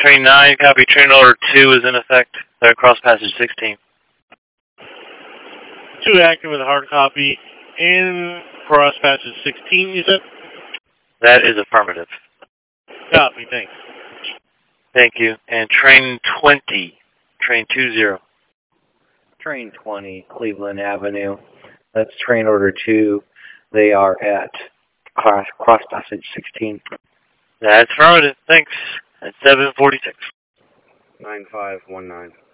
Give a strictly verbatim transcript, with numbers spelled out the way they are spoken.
Train nine, copy. Train order two is in effect. Uh, cross passage sixteen. two active with a hard copy. In cross passage sixteen, you said? That is affirmative. Copy, thanks. Thank you. And train twenty, train two zero. Train twenty, Cleveland Avenue. That's train order two. They are at cross, cross passage sixteen. That's affirmative. Thanks. At seven forty-six. nine five one nine.